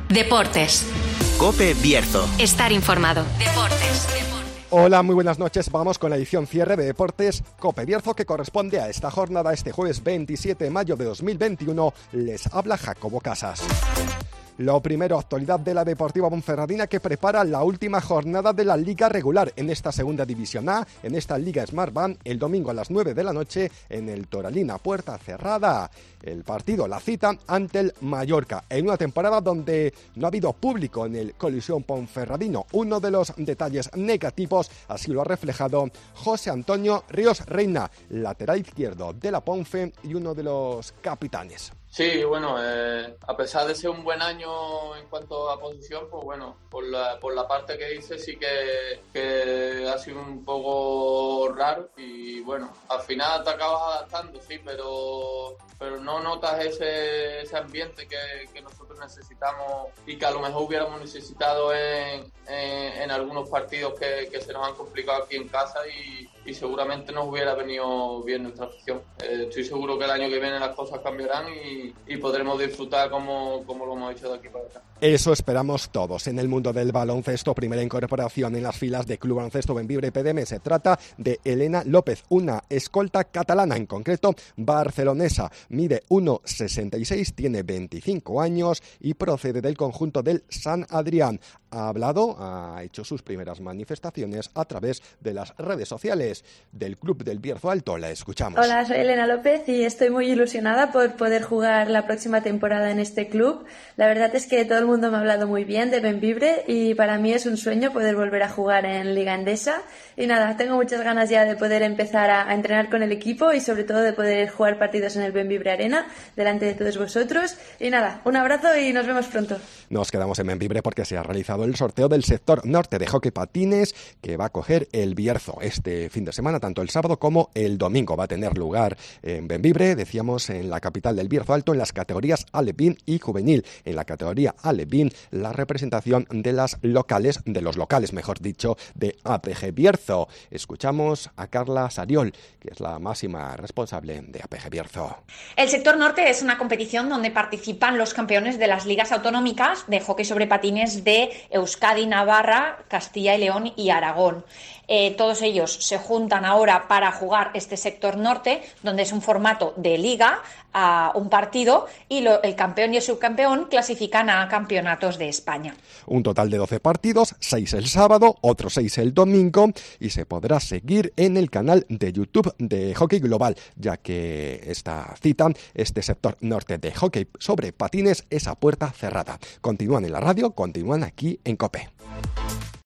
Deportes. COPE Bierzo. Estar informado. Deportes. Hola, muy buenas noches. Vamos con la edición cierre de Deportes COPE Bierzo, que corresponde a esta jornada, este jueves 27 de mayo de 2021. Les habla Jacobo Casas. Lo primero, actualidad de la Deportiva Ponferradina, que prepara la última jornada de la Liga regular en esta segunda división A, en esta Liga Smartbank, el domingo a las 9 de la noche en el Toralina, puerta cerrada. El partido, la cita ante el Mallorca, en una temporada donde no ha habido público en el Coliseum Ponferradino. Uno de los detalles negativos así lo ha reflejado José Antonio Ríos Reina, lateral izquierdo de la Ponfe y uno de los capitanes. Sí, bueno, a pesar de ser un buen año en cuanto a posición, pues bueno, por la parte que dice sí que ha sido un poco raro y bueno, al final te acabas adaptando, sí, pero no notas ese ambiente que nosotros necesitamos y que a lo mejor hubiéramos necesitado en algunos partidos que se nos han complicado aquí en casa y seguramente nos hubiera venido bien nuestra afición. Estoy seguro que el año que viene las cosas cambiarán y podremos disfrutar como lo hemos hecho de aquí para acá. Eso esperamos todos. En el mundo del baloncesto, primera incorporación en las filas de Club Baloncesto Bembibre PDM. Se trata de Elena López, una escolta catalana, en concreto barcelonesa. Mide 1,66, tiene 25 años y procede del conjunto del San Adrián. Ha hecho sus primeras manifestaciones a través de las redes sociales del Club del Bierzo Alto. La escuchamos. Hola, soy Elena López y estoy muy ilusionada por poder jugar la próxima temporada en este club. La verdad es que todo el mundo me ha hablado muy bien de Bembibre y para mí es un sueño poder volver a jugar en Liga Endesa. Y nada, tengo muchas ganas ya de poder empezar a entrenar con el equipo y sobre todo de poder jugar partidos en el Bembibre Arena delante de todos vosotros. Y nada, un abrazo y nos vemos pronto. Nos quedamos en Bembibre porque se ha realizado el sorteo del sector norte de hockey patines que va a coger el Bierzo este fin de semana, tanto el sábado como el domingo. Va a tener lugar en Bembibre, decíamos, en la capital del Bierzo Alto, en las categorías alevín y juvenil. En la categoría alevín, la representación de los locales, de APG Bierzo. Escuchamos a Carla Sariol, que es la máxima responsable de APG Bierzo. El sector norte es una competición donde participan los campeones de las ligas autonómicas de hockey sobre patines de Euskadi, Navarra, Castilla y León y Aragón. Todos ellos se juntan ahora para jugar este sector norte, donde es un formato de liga, a un partido, y el campeón y el subcampeón clasifican a campeonatos de España. Un total de 12 partidos, 6 el sábado, otros 6 el domingo, y se podrá seguir en el canal de YouTube de Hockey Global, ya que esta cita, este sector norte de hockey sobre patines, es a puerta cerrada. Continúan en la radio, continúan aquí en COPE.